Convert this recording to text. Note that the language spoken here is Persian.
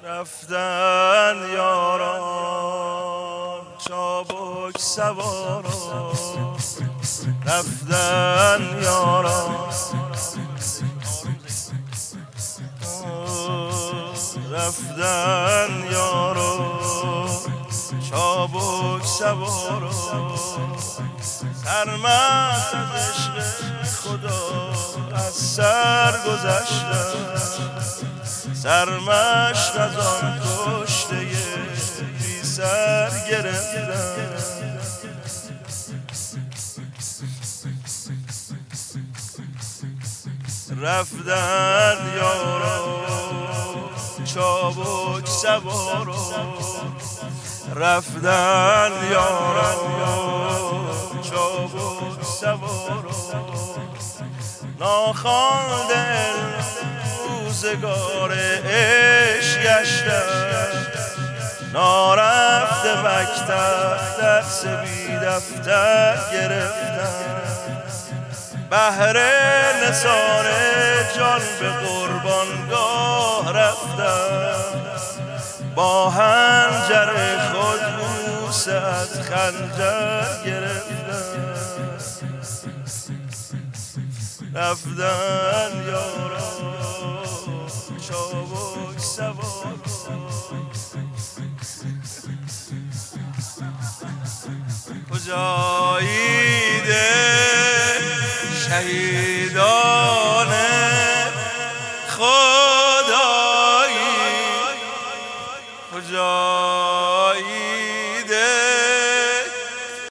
رفتن یاران چابک سواران، رفتن یاران رفتن یاران چابک سواران، سرمست از عشق خدا از سر گذشتن، سرمشق از آن کشته بی سر گرفتن. رفتن یاران چابک سواران، رفتن یاران چابک سواران، ناخوانده روزگار عشق گشتن، نارفته مکتب درس بی دفتر گرفتن، بهر نثار جان به قربانگاه رفتن، با حنجر خود بوسه از خنجر گرفتن. رفتن یاران چابک سواران، کجایی ده شهیدان